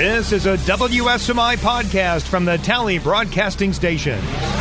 This is a WSMI podcast from the Tally Broadcasting Station.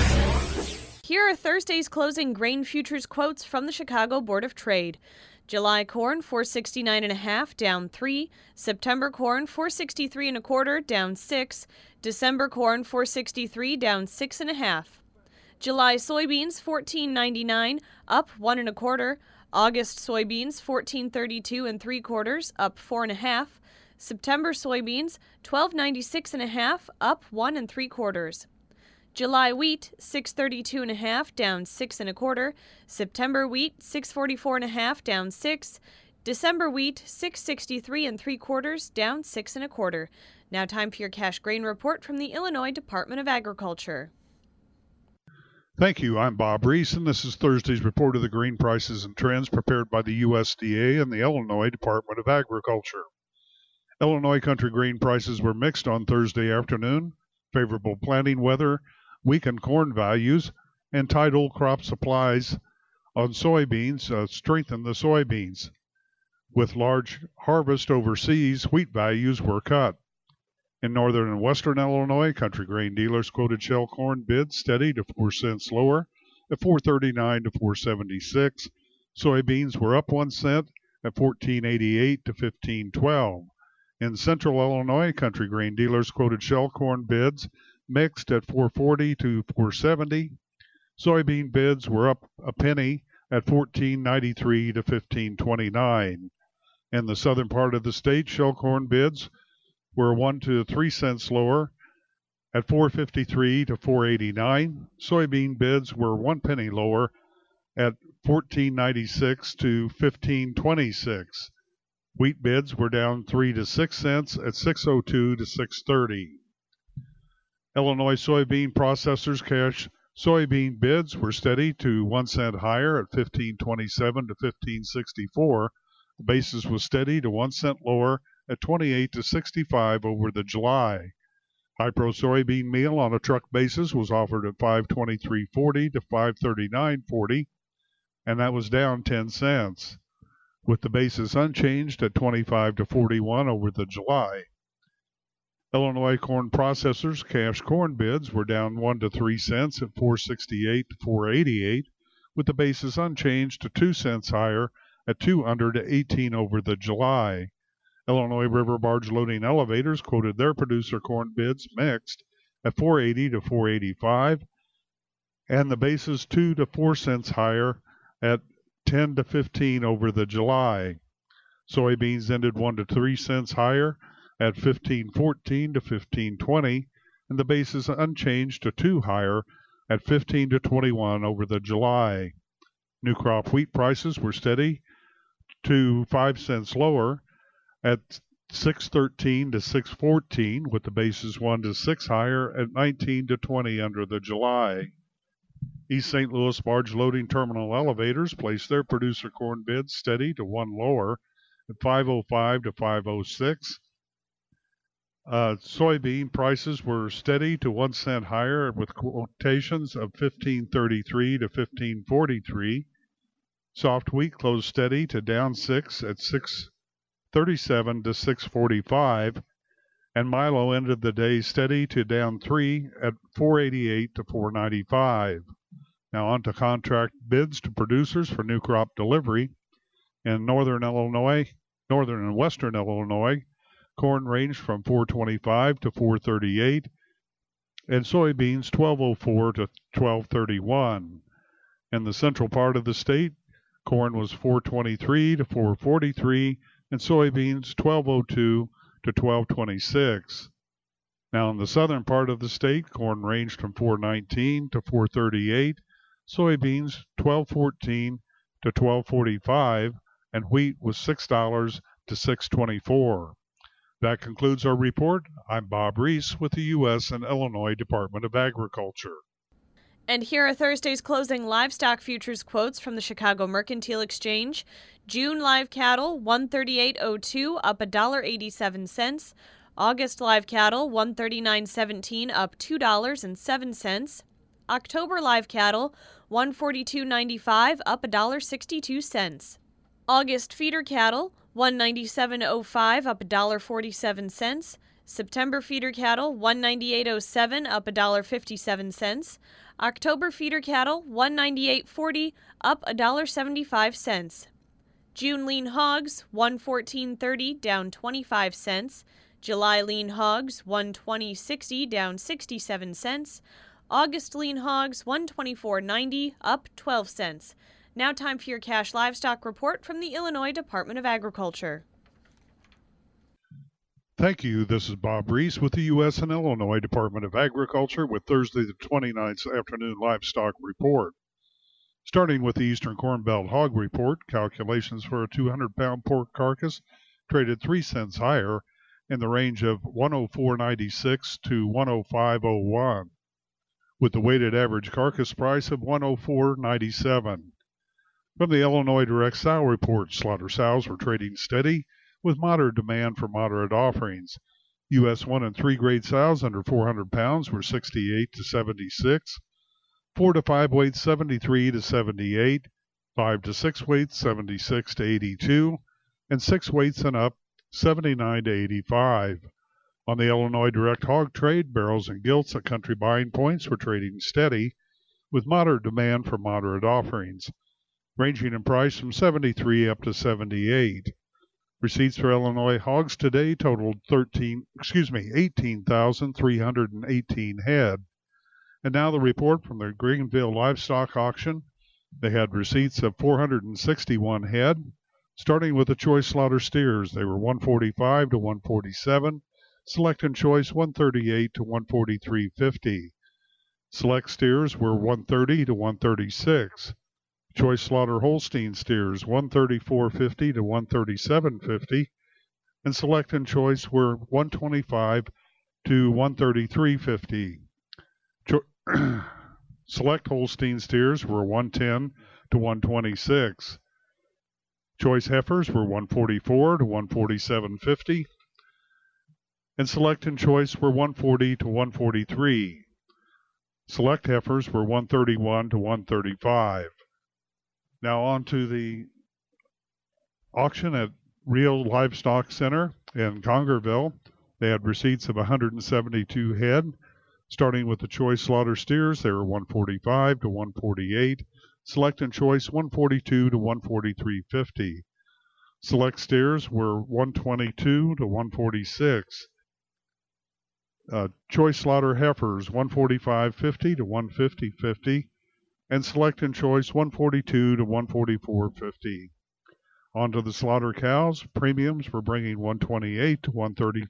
Here are Thursday's closing grain futures quotes from the Chicago Board of Trade. July corn, $469.5, down 3. September corn, $463.25, down 6. December corn, $463, down 6.5. July soybeans, $14.99, up 1.25. August soybeans, $14.32 3/4, up 4.5. September soybeans, $12.96.5, up 1 3/4. July wheat, $632.5, down 6 1/4. September wheat, $644.5, down 6. December wheat, $663 3/4, down 6 1/4. Now time for your cash grain report from the Illinois Department of Agriculture. Thank you. I'm Bob Reese, and this is Thursday's report of the grain prices and trends prepared by the USDA and the Illinois Department of Agriculture. Illinois country grain prices were mixed on Thursday afternoon. Favorable planting weather weakened corn values, and tight old crop supplies on soybeans strengthened the soybeans. With large harvest overseas, wheat values were cut. In northern and western Illinois, country grain dealers quoted shell corn bids steady to 4 cents lower at $4.39 to $4.76. Soybeans were up 1 cent at $14.88 to $15.12. In central Illinois, country grain dealers quoted shell corn bids mixed at $4.40 to $4.70. Soybean bids were up a penny at $14.93 to $15.29. In the southern part of the state, shell corn bids were 1 to 3 cents lower at $4.53 to $4.89. Soybean bids were 1 penny lower at $14.96 to $15.26. Wheat bids were down 3 to 6 cents at $6.02 to $6.30. Illinois soybean processors cash soybean bids were steady to 1 cent higher at $15.27 to $15.64. The basis was steady to 1 cent lower at $28 to $65 over the July. High-pro soybean meal on a truck basis was offered at $5.23.40 to $5.39.40, and that was down 10 cents, with the basis unchanged at $25 to $41 over the July. Illinois corn processors cash corn bids were down 1 to 3 cents at $4.68 to $4.88, with the basis unchanged to 2 cents higher at $2.18 over the July. Illinois river barge loading elevators quoted their producer corn bids mixed at $4.80 to $4.85, and the basis 2 to 4 cents higher at 10 to 15 over the July. Soybeans ended 1 to 3 cents higher at $15.14 to $15.20, and the basis unchanged to 2 higher at $15 to $21 over the July. New crop wheat prices were steady to 5 cents lower at $6.13 to $6.14, with the basis 1 to 6 higher at $19 to $20 under the July. East St. Louis barge loading terminal elevators placed their producer corn bids steady to 1 lower at $5.05 to $5.06. Soybean prices were steady to 1 cent higher with quotations of $15.33 to $15.43. Soft wheat closed steady to down 6 at $6.37 to $6.45, and Milo ended the day steady to down 3 at $4.88 to $4.95. Now on to contract bids to producers for new crop delivery. In northern and western Illinois, corn ranged from $4.25 to $4.38, and soybeans $12.04 to $12.31. In the central part of the state, corn was $4.23 to $4.43, and soybeans $12.02 to $12.26. Now in the southern part of the state, corn ranged from $4.19 to $4.38, soybeans $12.14 to $12.45, and wheat was $6 to $6.24. That concludes our report. I'm Bob Reese with the U.S. and Illinois Department of Agriculture. And here are Thursday's closing livestock futures quotes from the Chicago Mercantile Exchange. June live cattle, $138.02, up $1.87. August live cattle, $139.17, up $2.07. October live cattle, $142.95, up $1.62. August feeder cattle, $197.05, up $1.47. September feeder cattle, $198.07, up $1.57. October feeder cattle, $198.40, up $1.75. June lean hogs, $114.30, down 25 cents. July lean hogs, $120.60, down 67 cents. August lean hogs, $124.90, up 12 cents. Now time for your cash livestock report from the Illinois Department of Agriculture. Thank you. This is Bob Reese with the U.S. and Illinois Department of Agriculture with Thursday the 29th afternoon livestock report. Starting with the Eastern Corn Belt hog report, calculations for a 200-pound pork carcass traded 3 cents higher in the range of 104.96 to 105.01, with the weighted average carcass price of 104.97. From the Illinois Direct Sow report, slaughter sows were trading steady with moderate demand for moderate offerings. U.S. 1 and 3 grade sows under 400 pounds were 68 to 76, 4 to 5 weights 73 to 78, 5 to 6 weights 76 to 82, and 6 weights and up 79 to 85. On the Illinois Direct Hog Trade, barrels and gilts at country buying points were trading steady with moderate demand for moderate offerings, ranging in price from 73 up to 78. Receipts for Illinois hogs today totaled 18,318 head. And now the report from the Greenville Livestock Auction. They had receipts of 461 head, starting with the choice slaughter steers. They were 145 to 147, select and choice 138 to 143.50. Select steers were 130 to 136. Choice slaughter Holstein steers 134.50 to 137.50, and select and choice were 125 to 133.50. Select Holstein steers were 110 to 126. Choice heifers were 144 to 147.50, and select and choice were 140 to 143. Select heifers were 131 to 135. Now on to the auction at Real Livestock Center in Congerville. They had receipts of 172 head. Starting with the choice slaughter steers, they were 145 to 148. Select and choice 142 to 143.50. Select steers were 122 to 146. Choice slaughter heifers 145.50 to 150.50. And select and choice 142 to 144.50. On to the slaughter cows. Premiums were bringing 128 to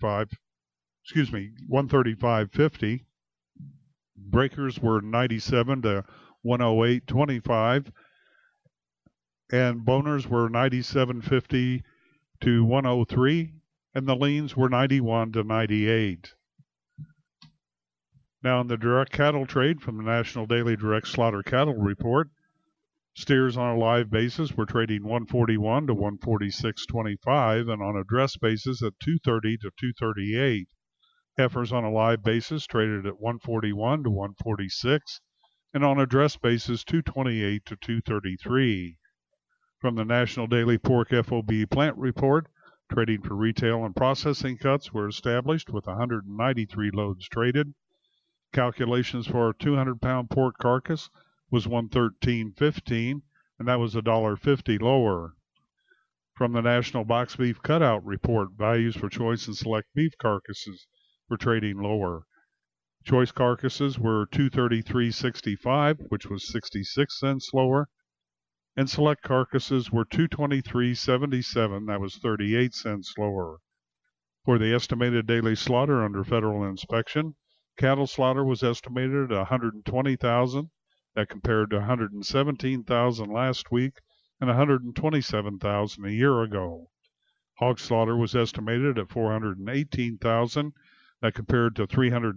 135.50. Breakers were 97 to 108.25, and boners were 97.50 to 103, and the leans were 91 to 98. Now in the direct cattle trade from the National Daily Direct Slaughter Cattle Report, steers on a live basis were trading 141 to 146.25, and on a dress basis at 230 to 238. Heifers on a live basis traded at 141 to 146, and on a dress basis 228 to 233. From the National Daily Pork FOB Plant Report, trading for retail and processing cuts were established with 193 loads traded. Calculations for a 200-pound pork carcass was $113.15, and that was $1.50 lower. From the National Box Beef Cutout Report, values for choice and select beef carcasses were trading lower. Choice carcasses were $233.65, which was 66 cents lower, and select carcasses were $223.77, that was 38 cents lower. For the estimated daily slaughter under federal inspection, cattle slaughter was estimated at 120,000, that compared to 117,000 last week and 127,000 a year ago. Hog slaughter was estimated at 418,000, that compared to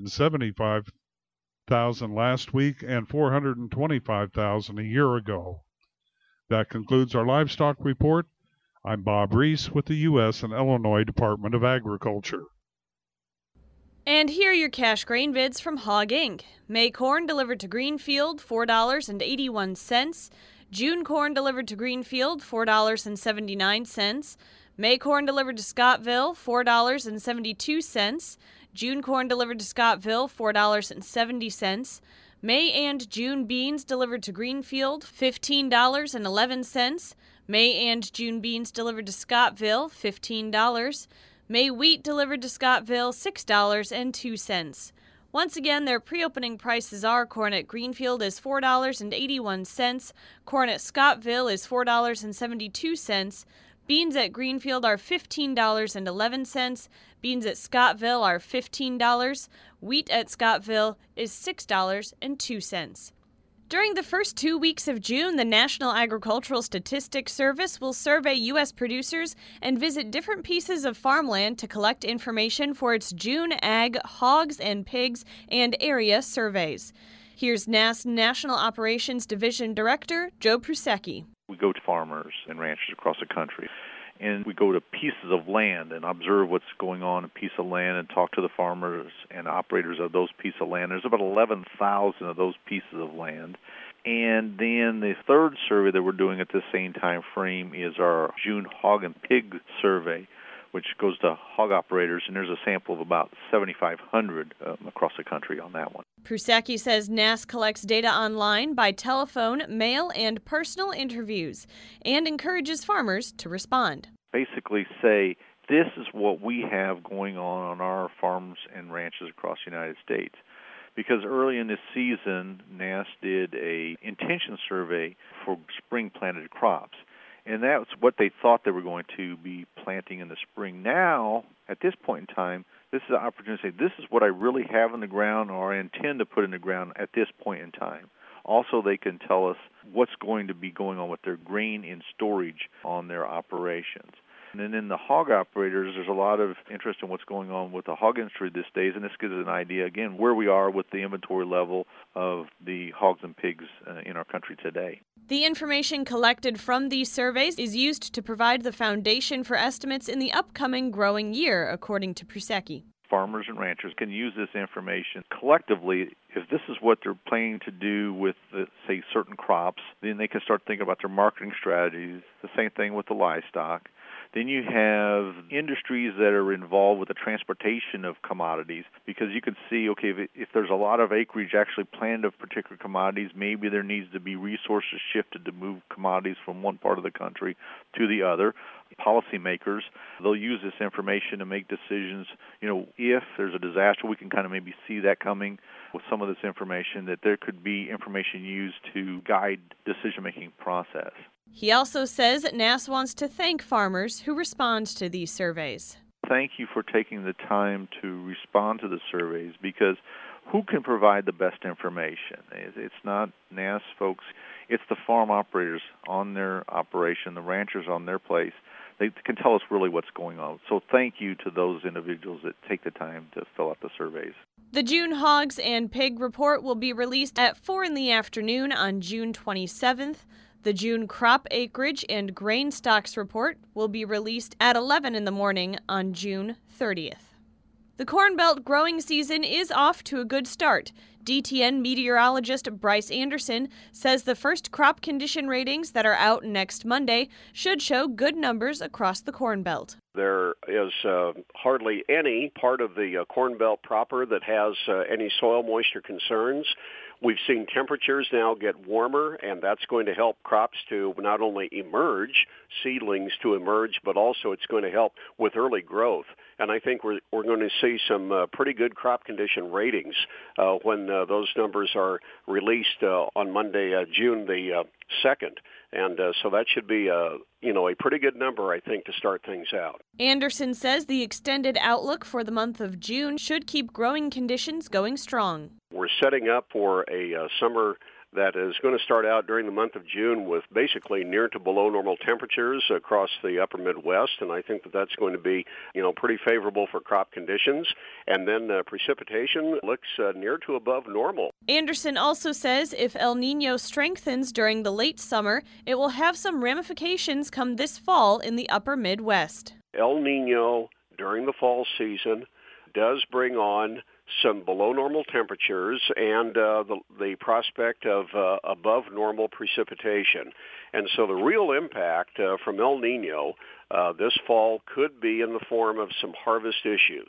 375,000 last week and 425,000 a year ago. That concludes our livestock report. I'm Bob Reese with the U.S. and Illinois Department of Agriculture. And here are your cash grain bids from Hog Inc. May corn delivered to Greenfield, $4.81. June corn delivered to Greenfield, $4.79. May corn delivered to Scottville, $4.72. June corn delivered to Scottville, $4.70. May and June beans delivered to Greenfield, $15.11. May and June beans delivered to Scottville, $15. May wheat delivered to Scottville, $6.02. Once again, their pre-opening prices are: corn at Greenfield is $4.81, corn at Scottville is $4.72, beans at Greenfield are $15.11, beans at Scottville are $15, wheat at Scottville is $6.02. During the first 2 weeks of June, the National Agricultural Statistics Service will survey U.S. producers and visit different pieces of farmland to collect information for its June Ag, Hogs and Pigs, and Area surveys. Here's NASS National Operations Division Director Joe Prusecki. We go to farmers and ranchers across the country, and we go to pieces of land and observe what's going on in a piece of land and talk to the farmers and operators of those pieces of land. There's about 11,000 of those pieces of land. And then the third survey that we're doing at the same time frame is our June Hog and Pig survey, which goes to hog operators, and there's a sample of about 7,500 across the country on that one. Prusecki says NASS collects data online by telephone, mail, and personal interviews, and encourages farmers to respond. Basically say, this is what we have going on our farms and ranches across the United States. Because early in this season, NASS did a intention survey for spring planted crops. And that's what they thought they were going to be planting in the spring. Now, at this point in time, this is an opportunity to say, this is what I really have in the ground or I intend to put in the ground at this point in time. Also, they can tell us what's going to be going on with their grain in storage on their operations. And then in the hog operators, there's a lot of interest in what's going on with the hog industry these days, and this gives us an idea, again, where we are with the inventory level of the hogs and pigs in our country today. The information collected from these surveys is used to provide the foundation for estimates in the upcoming growing year, according to Prusecki. Farmers and ranchers can use this information collectively. If this is what they're planning to do with, say, certain crops, then they can start thinking about their marketing strategies. The same thing with the livestock. Then you have industries that are involved with the transportation of commodities, because you can see, okay, if there's a lot of acreage actually planned of particular commodities, maybe there needs to be resources shifted to move commodities from one part of the country to the other. Policymakers, they'll use this information to make decisions. If there's a disaster, we can kind of maybe see that coming with some of this information, that there could be information used to guide decision-making process. He also says that NASS wants to thank farmers who respond to these surveys. Thank you for taking the time to respond to the surveys, because who can provide the best information? It's not NASS folks, it's the farm operators on their operation, the ranchers on their place. They can tell us really what's going on. So thank you to those individuals that take the time to fill out the surveys. The June Hogs and Pig Report will be released at 4 in the afternoon on June 27th. The June Crop Acreage and Grain Stocks Report will be released at 11 in the morning on June 30th. The Corn Belt growing season is off to a good start. DTN meteorologist Bryce Anderson says the first crop condition ratings that are out next Monday should show good numbers across the Corn Belt. There is hardly any part of the Corn Belt proper that has any soil moisture concerns. We've seen temperatures now get warmer, and that's going to help crops to not only emerge, seedlings to emerge, but also it's going to help with early growth. And I think we're going to see some pretty good crop condition ratings when those numbers are released on Monday, June the 2nd. And so that should be a pretty good number, I think, to start things out. Anderson says the extended outlook for the month of June should keep growing conditions going strong. We're setting up for a summer that is going to start out during the month of June with basically near to below normal temperatures across the upper Midwest, and I think that that's going to be, pretty favorable for crop conditions. And then precipitation looks near to above normal. Anderson also says if El Niño strengthens during the late summer, it will have some ramifications come this fall in the upper Midwest. El Niño during the fall season does bring on some below normal temperatures and the prospect of above normal precipitation. And so the real impact from El Niño this fall could be in the form of some harvest issues.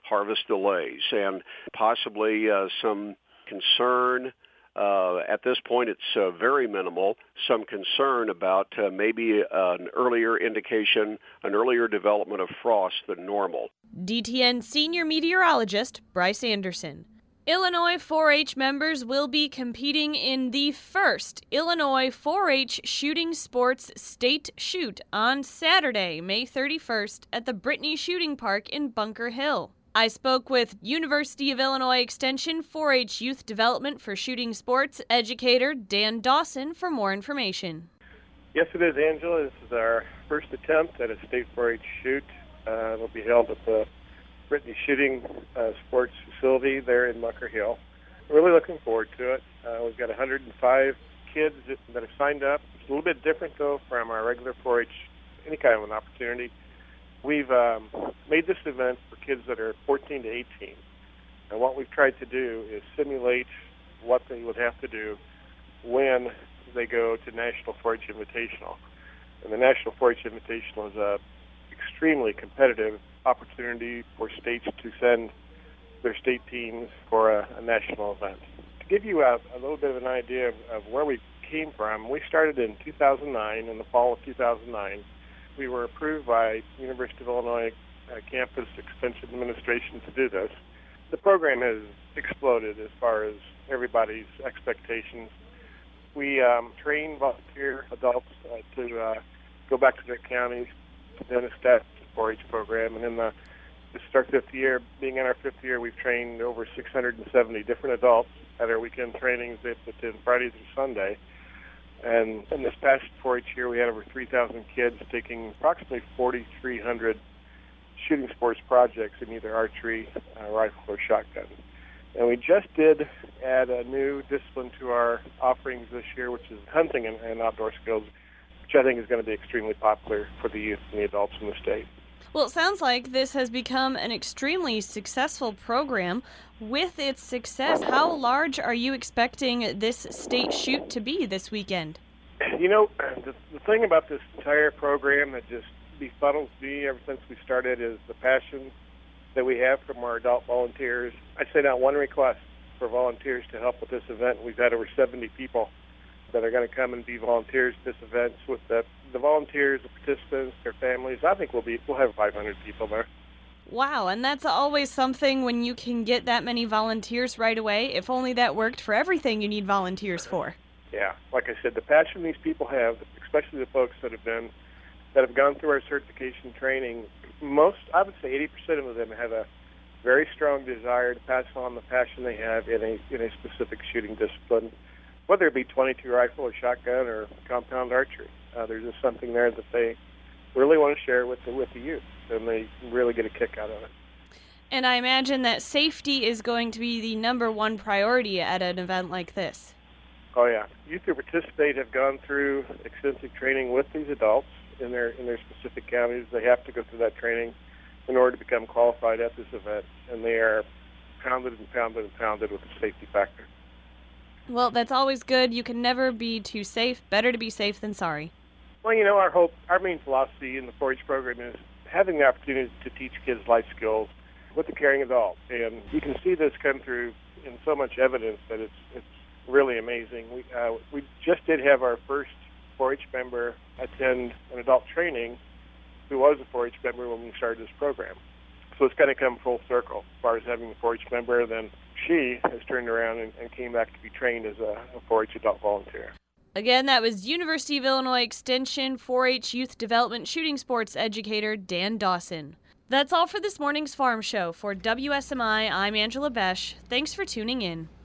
harvest delays and possibly some concern. At this point, it's very minimal. Some concern about maybe an earlier indication, an earlier development of frost than normal. DTN Senior Meteorologist Bryce Anderson. Illinois 4-H members will be competing in the first Illinois 4-H Shooting Sports State Shoot on Saturday, May 31st at the Brittany Shooting Park in Bunker Hill. I spoke with University of Illinois Extension 4-H Youth Development for Shooting Sports educator Dan Dawson for more information. Yes, it is, Angela. This is our first attempt at a state 4-H shoot. It'll be held at the Brittany Shooting Sports Facility there in Bunker Hill. We're really looking forward to it. We've got 105 kids that have signed up. It's a little bit different, though, from our regular 4-H, any kind of an opportunity. We've made this event for kids that are 14 to 18. And what we've tried to do is simulate what they would have to do when they go to National 4-H Invitational. And the National 4-H Invitational is a extremely competitive opportunity for states to send their state teams for a national event. To give you a little bit of an idea of where we came from, we started in 2009, in the fall of 2009. We were approved by University of Illinois Campus Extension Administration to do this. The program has exploded as far as everybody's expectations. We train volunteer adults to go back to their counties to then establish the 4-H program. And this is our fifth year. Being in our fifth year, we've trained over 670 different adults at our weekend trainings that attend Fridays and Sunday. And in this past 4-H year, we had over 3,000 kids taking approximately 4,300 shooting sports projects in either archery, rifle, or shotgun. And we just did add a new discipline to our offerings this year, which is hunting and outdoor skills, which I think is going to be extremely popular for the youth and the adults in the state. Well, it sounds like this has become an extremely successful program. With its success, how large are you expecting this state shoot to be this weekend? You know, the thing about this entire program that just befuddles me ever since we started is the passion that we have from our adult volunteers. I'd say not one request for volunteers to help with this event. We've had over 70 people that are going to come and be volunteers at this event. With the volunteers, the participants, their families, I think we'll have 500 people there. Wow, and that's always something when you can get that many volunteers right away. If only that worked for everything you need volunteers for. Yeah, like I said, the passion these people have, especially the folks that have gone through our certification training, I would say 80% of them have a very strong desire to pass on the passion they have in a specific shooting discipline, whether it be .22 rifle or shotgun or compound archery. There's just something there that they really want to share with the youth, and they really get a kick out of it. And I imagine that safety is going to be the number one priority at an event like this. Oh yeah, youth who participate have gone through extensive training with these adults in their specific counties. They have to go through that training in order to become qualified at this event, and they are pounded and pounded and pounded with the safety factor. Well, that's always good. You can never be too safe. Better to be safe than sorry. Well, you know, our main philosophy in the 4-H program is having the opportunity to teach kids life skills with a caring adult. And you can see this come through in so much evidence that it's really amazing. We just did have our first 4-H member attend an adult training who was a 4-H member when we started this program. So it's kind of come full circle as far as having a 4-H member. Then she has turned around and came back to be trained as a 4-H adult volunteer. Again, that was University of Illinois Extension 4-H Youth Development Shooting Sports educator Dan Dawson. That's all for this morning's Farm Show. For WSMI, I'm Angela Besch. Thanks for tuning in.